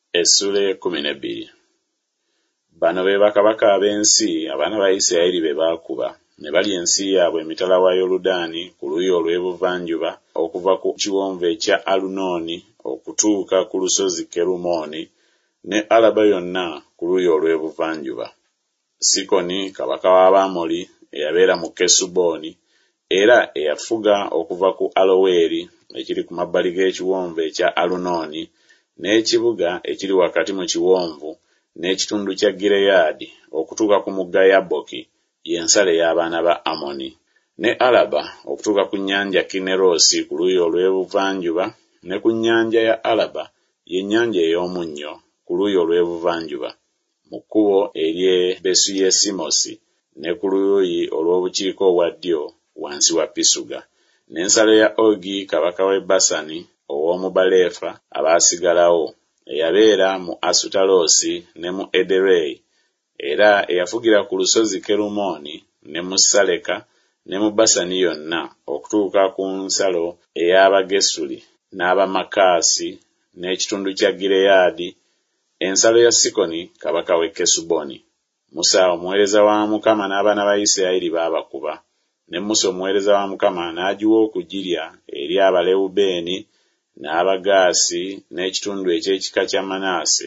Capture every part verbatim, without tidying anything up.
Essula ekkumi n'ebbiri. Bano be bakabaka ab'ensi abaana ba Isirayiri be baakuba ne balya ensi yaabwe emitala wa Yoludaani ku luuyi olw'ebuvanjuba okuva ku kiwonvu ekya Alunooni okutuuka ku lusozi Kerumooni ne Alaba yonna ku luuyi olw'ebuvanjuba. Sikoni kabaka w'Abamoli eyabeera mu Kesuboni era eyafuga okuva ku Aloweeri ekiri ku mabbali g'ekiwonvu ekya Alunooni n'ekibuga ekiri wakati mu kiwonvu n'ekitundu kya Gireyaadi okutuuka ku mugga Yaboki y'ensalo y'abaana ba Amoni, ne Alaba okutuuka ku nnyanja Kineroosi ku luuyi olw'ebuvanjuba ne ku nnyanja ya Alaba y'ennyanja ey'omunnyo ku luuyi olw'ebuvanjuba mu kkubo ery'e Besuyesimosi ne ku luuyi olw'obukiika obwa ddyo wansi wa Pisuga, n'ensalo ya Ogi kabaka w'e Basani ow'omu Balefa abaasigalawo eyabeera mu Asutaloosi ne mu Ederei era eyafugira ku lusozi Kerumooni ne mu Saleka ne mu Basani yonna okutuuka ku nsalo ey'Abagesuli n'Abamaakaasi n'ekitundu kya Gireyaadi, ensalo ya Sikoni kabaka w'e Kesuboni. Musa omuweereza wa Mukama n'abaana ba Isirayiri baabakuba, ne Musa omuweereza wa Mukama n'agiwa okugirya eri Abalewubeeni n'Abagaasi n'ekitundu eky'ekika kya Manaase.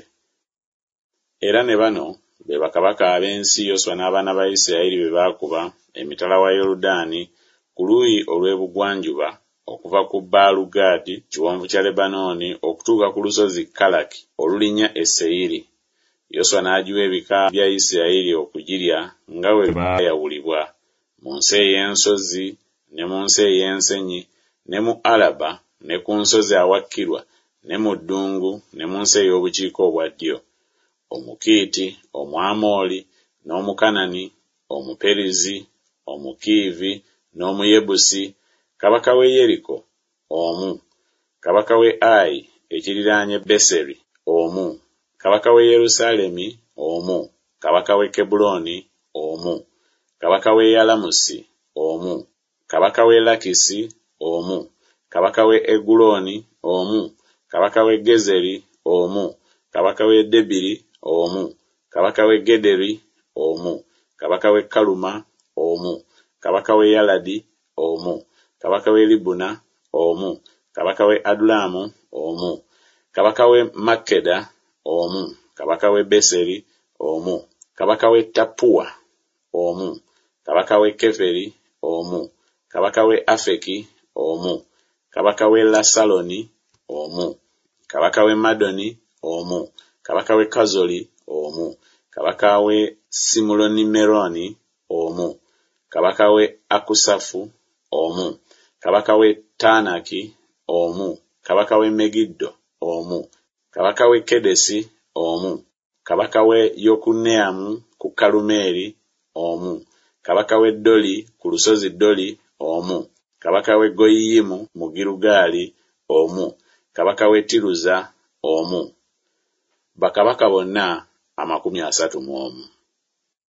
Era ne bano be bakabaka ab'ensi Yoswa n'abaana ba Isirayiri be baakuba emitala wa Yoludaani ku luuyi olw'ebugwanjuba okuva ku Baalugaadi kiwonvu kya Lebanooni okutuuka ku lusozi Kalaki olulinnya e Seyiri. Yoswa n'agiwa ebika bya Isirayiri okugirya nga bwe baayawulibwa mu nsi ey'ensozi ne mu nsi ey'ensenyi ne mu Alaba ne ku nsozi awakkirwa ne mu ddungu ne mu nsi ey'obukiika obwa ddyo. Omukiiti, Omwamooli, n'Omukanani, Omuperizi, Omukiivi, n'Omuyebusi, kabaka w'e Yeriko omu, kabaka w'e Ayi ekiriraanye Beseri omu, kabaka w'e Yerusaalemi omu, kabaka w'e Kebbulooni omu, kabaka w'e Yalamusi omu, kabaka w'e Lakisi omu, kabaka w'e Egulooni omu, kabaka w'e Gezeri omu, kabaka w'e Debiri omu, kabaka w'e Gederi omu, kabaka w'e Kaluma omu, kabaka w'e Yaladi omu, kabaka w'e Libuna omu, kabaka w'e Adulamu omu, kabaka w'e Makkeda omu, kabaka w'e Beseri omu, kabaka w'e Tapuwa omu, kabaka w'e Keferi omu, kabaka w'e Afeki omu, kabaka w'e Lasaloni omu, kabaka w'e Madoni omu, kabaka w'e Kazoli omu, kabaka w'e Simuloni Meroni omu, kabaka w'e Akusafu omu, kabaka w'e Taanaki omu, kabaka w'e Megiddo omu, kabaka w'e Kedesi omu, kabaka w'e Yokuneamu ku Kalumeeri omu, kabaka w'e Doli ku lusozi Doli omu, kabaka w'e Goyiyimu mu Girugaali omu, kabaka w'e Tiruza omu. Bakabaka bonna amakumi asatu mu omu.